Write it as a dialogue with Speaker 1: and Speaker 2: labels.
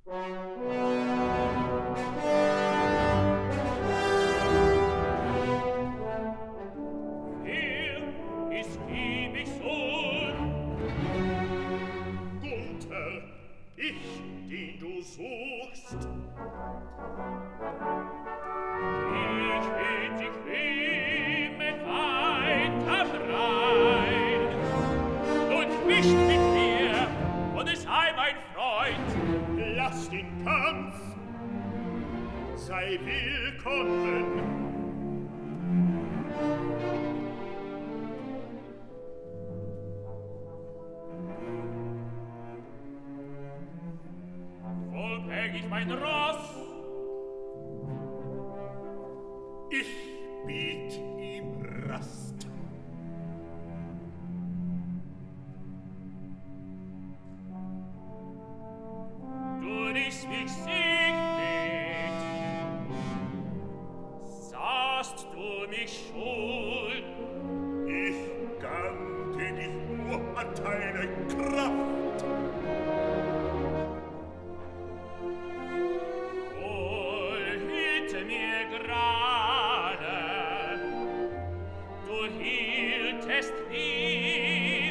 Speaker 1: Wer ist liebig Sohn? Gunther, ich, den du suchst. Ich will dich nehmen weit am Rhein und wischt mit mir, und es sei mein Freund. Lass den Kampf, sei willkommen. Wo bäg ich mein Ross? Ich biet ihm Rast. Du riechst mich Siegfried, sahst du mich schon? Ich kannte dich nur an deine Kraft. Wohl hielte mir gerade, du hieltest nie